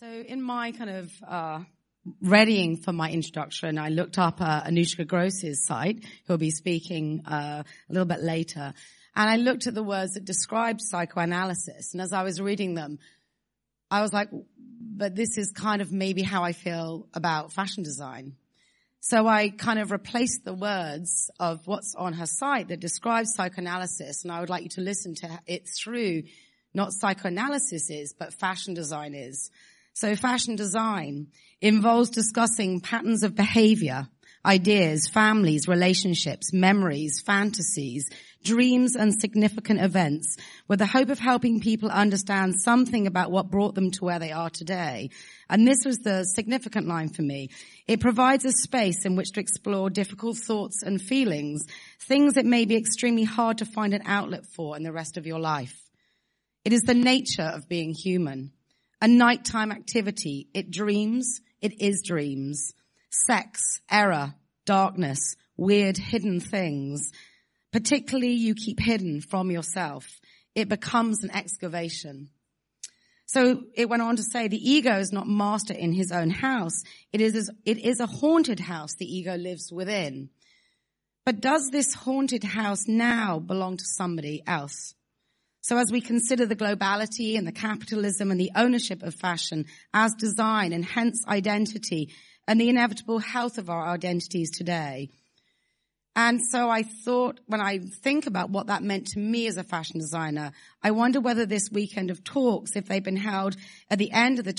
So in my kind of readying for my introduction, I looked up Anushka Gross's site, who'll be speaking a little bit later, and I looked at the words that described psychoanalysis. And as I was reading them, I was like, but this is kind of maybe how I feel about fashion design. So I kind of replaced the words of what's on her site that describes psychoanalysis, and I would like you to listen to it through not psychoanalysis is, but fashion design is. So fashion design involves discussing patterns of behavior, ideas, families, relationships, memories, fantasies, dreams, and significant events with the hope of helping people understand something about what brought them to where they are today. And this was the significant line for me. It provides a space in which to explore difficult thoughts and feelings, things that may be extremely hard to find an outlet for in the rest of your life. It is the nature of being human. A nighttime activity. It dreams. It is dreams. Sex, error, darkness, weird hidden things. Particularly you keep hidden from yourself. It becomes an excavation. So it went on to say the ego is not master in his own house. It is a haunted house the ego lives within. But does this haunted house now belong to somebody else? So as we consider the globality and the capitalism and the ownership of fashion as design and hence identity and the inevitable health of our identities today. And so I thought when I think about what that meant to me as a fashion designer, I wonder whether this weekend of talks, if they've been held at the end of the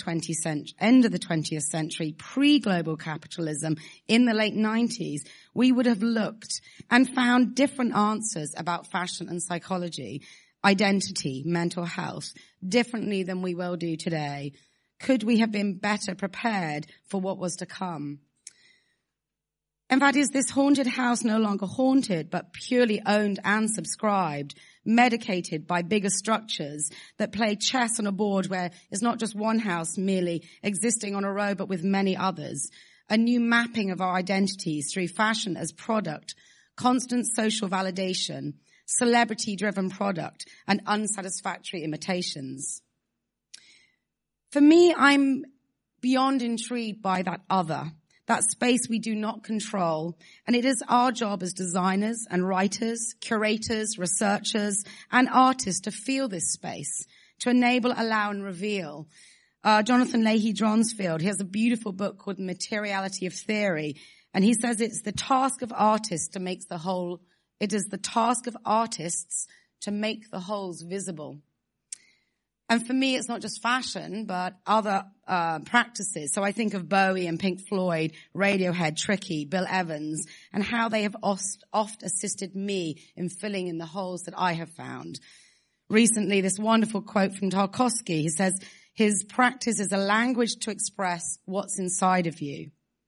20th century, pre-global capitalism in the late 90s, we would have looked and found different answers about fashion and psychology, identity, mental health, differently than we will do today. Could we have been better prepared for what was to come? In fact, is this haunted house no longer haunted, but purely owned and subscribed, medicated by bigger structures that play chess on a board where it's not just one house merely existing on a row, but with many others? A new mapping of our identities through fashion as product, constant social validation, celebrity-driven product, and unsatisfactory imitations. For me, I'm beyond intrigued by that other, that space we do not control, and it is our job as designers and writers, curators, researchers, and artists to feel this space, to enable, allow, and reveal. Jonathan Leahy Dronsfield, he has a beautiful book called The Materiality of Theory, and he says it's the task of artists to make the whole. It is the task of artists to make the wholes visible. And for me, it's not just fashion, but other practices. So I think of Bowie and Pink Floyd, Radiohead, Tricky, Bill Evans, and how they have oft assisted me in filling in the holes that I have found. Recently, this wonderful quote from Tarkovsky. He says, his practice is a language to express what's inside of you.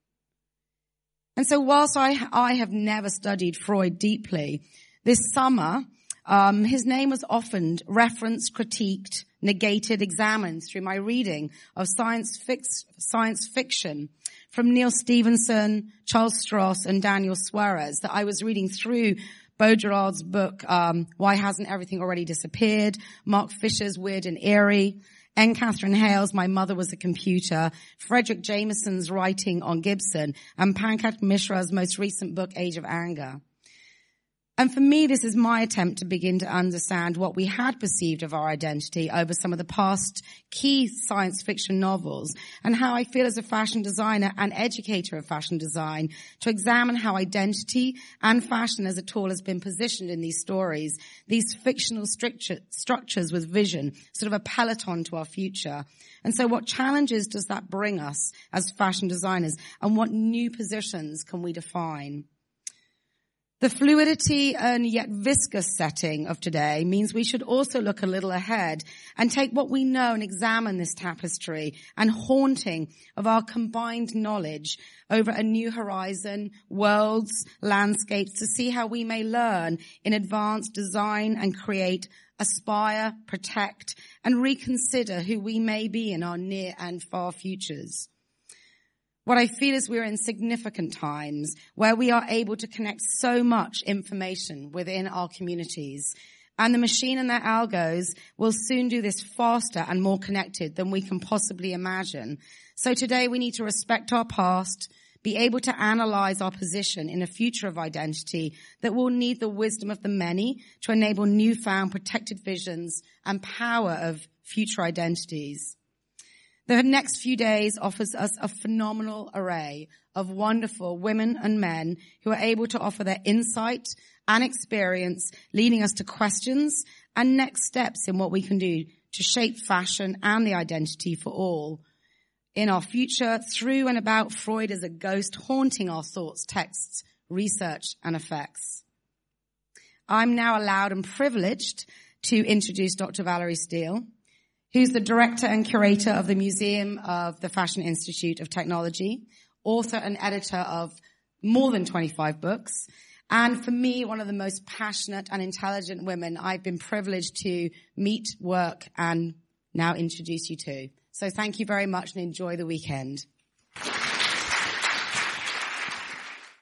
And so whilst I have never studied Freud deeply, this summer, his name was often referenced, critiqued, negated, examined through my reading of science fiction from Neil Stephenson, Charles Stross, and Daniel Suarez that I was reading through Baudrillard's book, Why Hasn't Everything Already Disappeared?, Mark Fisher's Weird and Eerie, N. Catherine Hale's My Mother Was a Computer, Frederick Jameson's writing on Gibson, and Pankaj Mishra's most recent book, Age of Anger. And for me, this is my attempt to begin to understand what we had perceived of our identity over some of the past key science fiction novels, and how I feel as a fashion designer and educator of fashion design to examine how identity and fashion as a tool has been positioned in these stories, these fictional structures with vision, sort of a peloton to our future. And so what challenges does that bring us as fashion designers, and what new positions can we define? The fluidity and yet viscous setting of today means we should also look a little ahead and take what we know and examine this tapestry and haunting of our combined knowledge over a new horizon, worlds, landscapes, to see how we may learn in advance, design and create, aspire, protect, and reconsider who we may be in our near and far futures. What I feel is we're in significant times where we are able to connect so much information within our communities And the machine and their algos will soon do this faster and more connected than we can possibly imagine. So today we need to respect our past, be able to analyze our position in a future of identity that will need the wisdom of the many to enable newfound protected visions and power of future identities. The next few days offers us a phenomenal array of wonderful women and men who are able to offer their insight and experience, leading us to questions and next steps in what we can do to shape fashion and the identity for all in our future through and about Freud as a ghost haunting our thoughts, texts, research, and effects. I'm now allowed and privileged to introduce Dr. Valerie Steele, who's the director and curator of the Museum of the Fashion Institute of Technology, author and editor of more than 25 books, and for me, one of the most passionate and intelligent women I've been privileged to meet, work, and now introduce you to. So thank you very much and enjoy the weekend.